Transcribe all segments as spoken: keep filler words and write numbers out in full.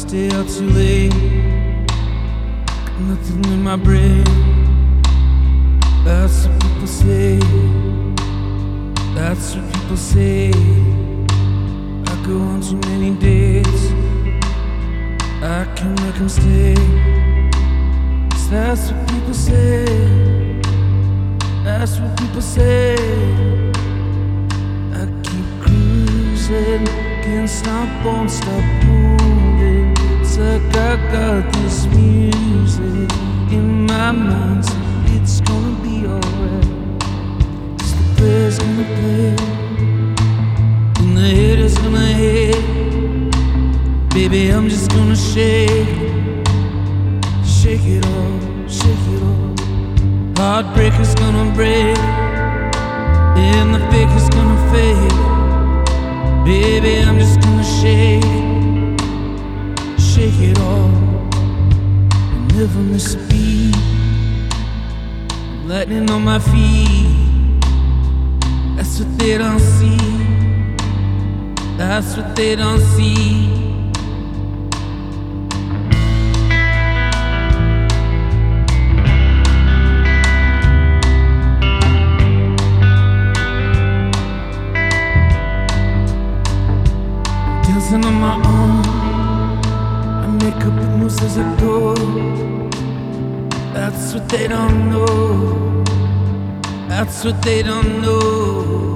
stay out too late. Got nothing in my brain. That's what people say. That's what people say. I go on too many dates. I can make them stay. 'Cause that's what people say. That's what people say. I keep cruising, can't stop, won't stop moving. It's like I got this music in my mind, so it's gonna be alright. 'Cause the player's gonna play, and the haters gonna hate. Baby, I'm just gonna shake, shake it all, shake it all. Heartbreaker's gonna break, and the fake is gonna fade. Baby, I'm just gonna shake, shake it all, and never miss a beat. Lightning on my feet, that's what they don't see. That's what they don't see. Dancing on my own, I make up the moves as I go. That's what they don't know. That's what they don't know.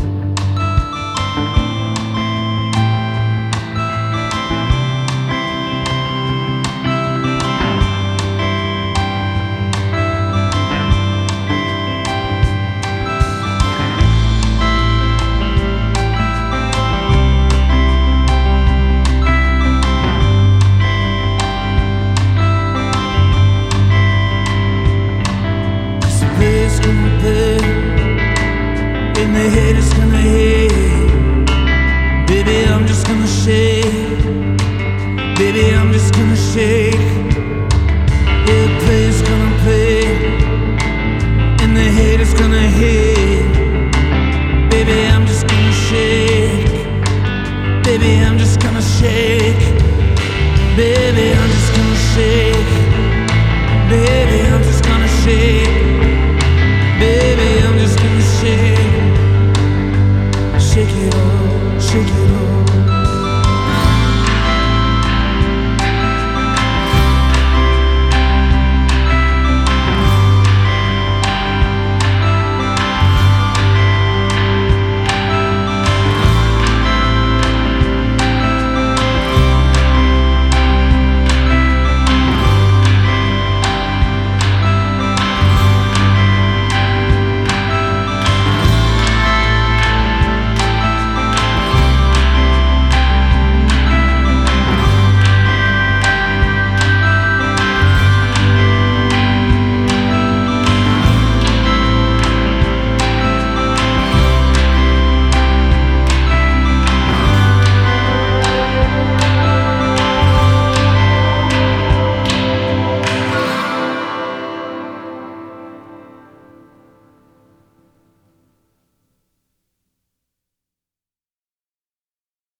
Gonna play, and the haters gonna hate. Baby, I'm just gonna shake. Baby, I'm just gonna shake. Yeah, the player's gonna play, and the haters gonna hate. Baby, I'm just gonna shake. Baby, I'm just gonna shake.